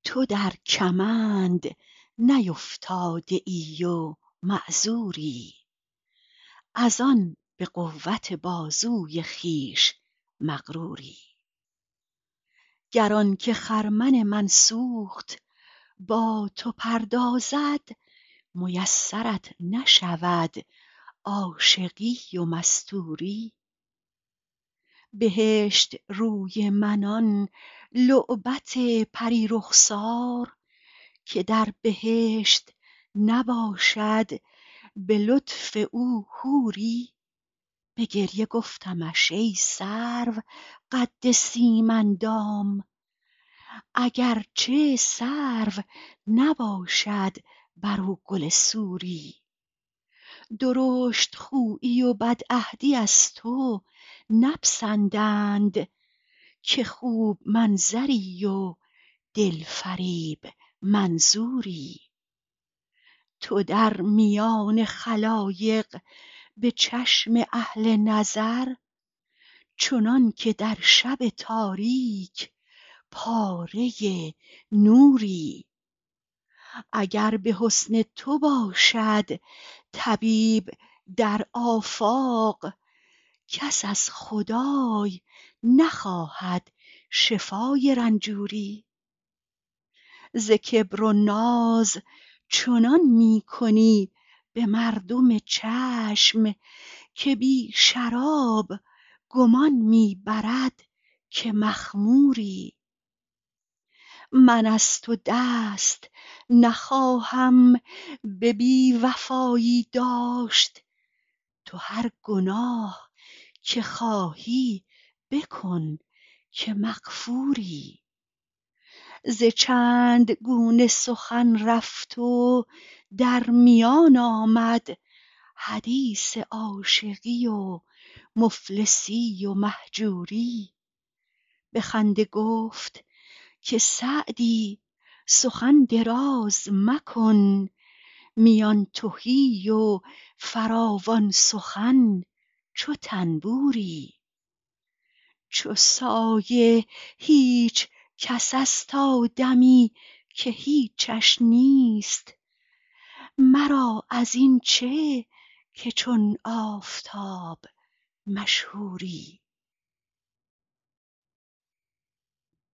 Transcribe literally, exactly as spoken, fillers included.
تو در کمند نیفتاده ای و معذوری، از آن به قوت بازوی خویش مغروری. گر آنکه خرمن من سوخت با تو پردازد، میسرت نشود عاشقی و مستوری. بهشت روی من آن لعبت پری رخسار، که در بهشت نباشد به لطف او حوری. به گریه گفتمش ای سرو قد سیم اندام، اگر چه سرو نباشد بر او گل سوری. درشت خویی و بدعهدی از تو نپسندند، که خوب منظری و دل فریب منظوری. تو در میان خلایق به چشم اهل نظر، چنان که در شب تاریک پاره نوری. اگر به حسن تو باشد طبیب در آفاق، کس از خدای نخواهد شفای رنجوری. ز کبر و ناز چنان می کنی به مردم چشم، که بی شراب گمان می برد که مخموری. من از تو دست نخواهم به بی وفایی داشت، تو هر گناه که خواهی بکن که مغفوری. ز چند گونه سخن رفت و در میان آمد، حدیث عاشقی و مفلسی و مهجوری. به خنده گفت که سعدی سخن دراز مکن، میان تهی و فراوان سخن چو طنبوری. چو سایه هیچ کس است آدمی که هیچش نیست، مرا از این چه که چون آفتاب مشهوری.